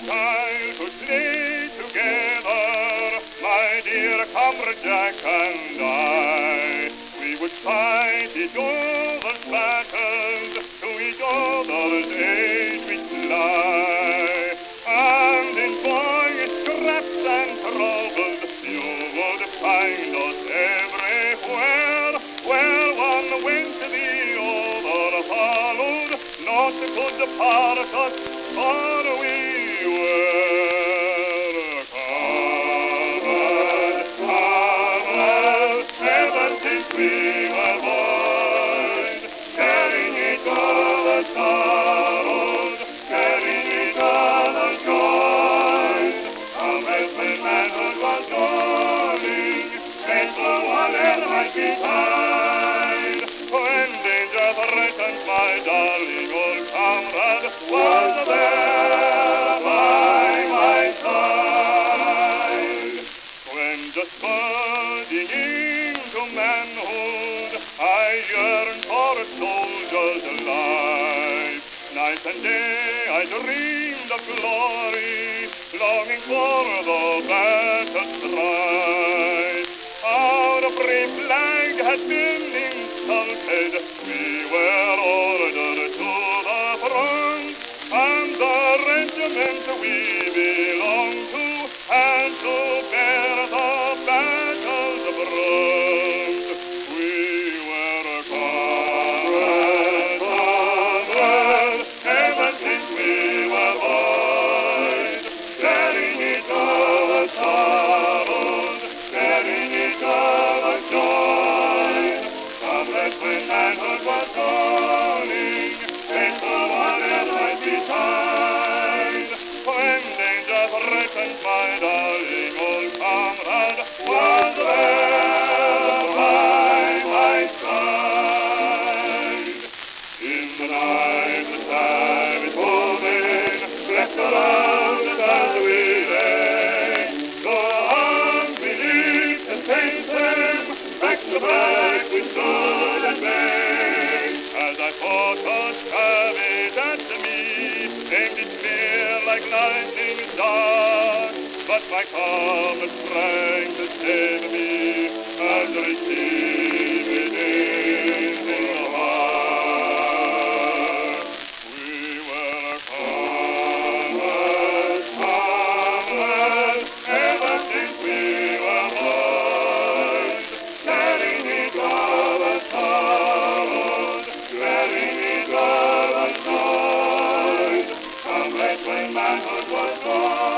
childhood play together, my dear comrade Jack and I. We would fight each other's battles, to each other's aid we'd fly. And in boyish scraps and troubles, you would find us everywhere. Where one went, the other followed, not could part us, for we were comrades, ever since we were boys, sharing each other's sorrows, sharing each other's joys. Comrades, when manhood was dawning, faithful whatever might betide, when danger threatened, my darling old comrade was there by my side. When just budding into manhood, I yearned for a soldier's life. Night and day I dreamed of glory, longing for the battle strife. Our brave flag had been insulted, we were ordered to the front, and the regiment we belonged to had to bear the battle's brunt. We were comrades, ever since we were boys, sharing each other's sorrows, sharing each other's joys. Comrades, when manhood was dawning, faithful whatever might betide, when danger threatened, my darling old comrade was there by my side. In the night the savage woman crept around us as we lay, so arms beneath and faced them, back to back we stood at bay. As I fought a savage at me, aimed it clear like lightning's dart, but my comrade sprang to save me and receive it in the heart. We were comrades, ever since we were boys, sharing each other's sorrows, sharing each other's joys. Comrades, when manhood was gone,